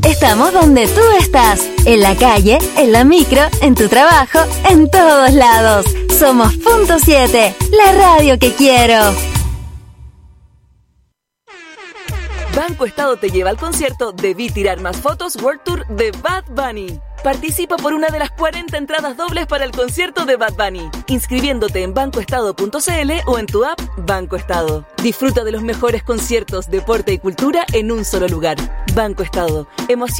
Estamos donde tú estás, en la calle, en la micro, en tu trabajo, en todos lados. Somos Punto 7, la radio que quiero. Banco Estado te lleva al concierto Debí Tirar Más Fotos World Tour de Bad Bunny. Participa por una de las 40 entradas dobles para el concierto de Bad Bunny, inscribiéndote en bancoestado.cl o en tu app Banco Estado. Disfruta de los mejores conciertos, deporte y cultura en un solo lugar. Banco Estado. Emoción